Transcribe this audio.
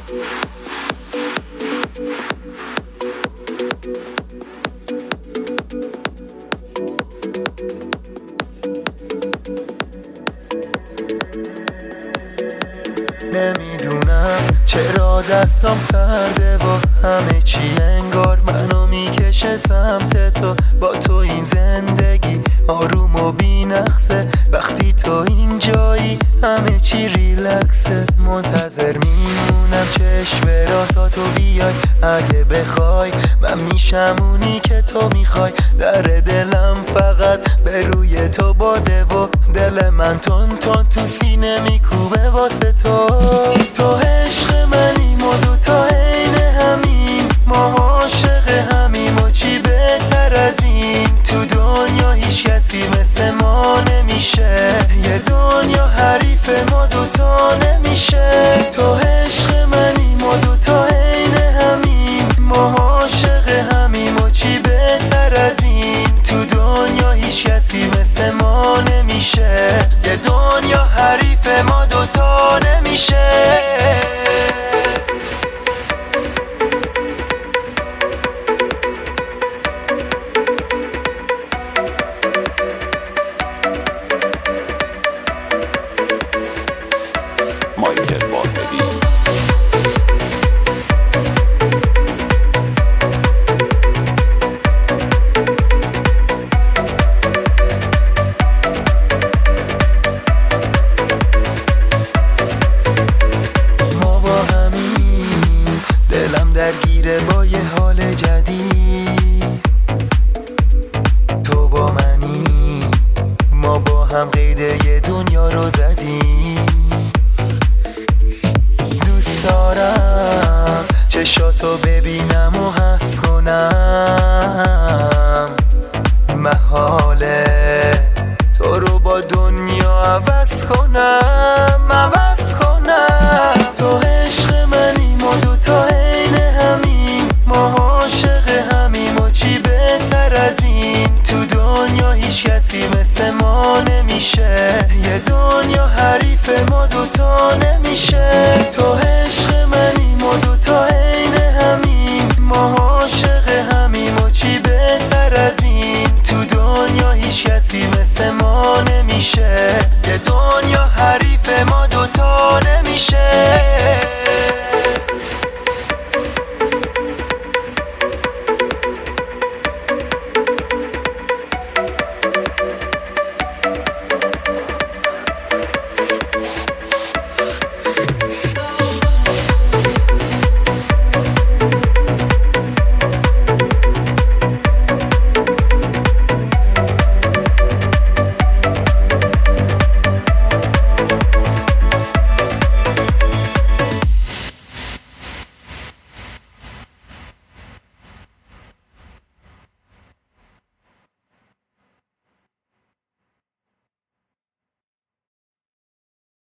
نمیدونم چرا دستام سرده و همه چی انگار منو میکشه سمت تو. با تو این زندگی آروم و بی نقصه، وقتی تو اینجایی همه چی ریلکسه. منتظر میمونم چشم برا تا تو بیای، اگه بخوای من میشم اونی که تو میخوای. در دلم فقط به روی تو بازه و دل من تون تون تو سینه میکوبه واسه تو. تو عشق منیم و دوتا عین همیم، ما عاشق همیم و چی بهتر از این. تو دنیا هیچ کسی مثل ما نمیشه، یه دنیا حریف ما دوتا نمیشه. تو عشق منیم و دوتا عین همیم، ما عاشق همیم و چی بهتر از این. تو دنیا هیچ کسی مثل ما نمیشه، یه دنیا حریف ما دوتا نمیشه. مایکل باقری. ما با همین دلم درگیره با یه حال جدید. تو با منی، ما با هم قید یه دنیا رو زدیم. دوست دارم چشاتو ببینم و حس کنم، محاله تو رو با دنیا عوض کنم. تو عشق منیم و دوتا عین همیم، ما عاشق همیم و چی بهتر از این. تو دنیا هیچ کسی مثل ما نمیشه، یه دنیا حریف ما دوتا نمیشه.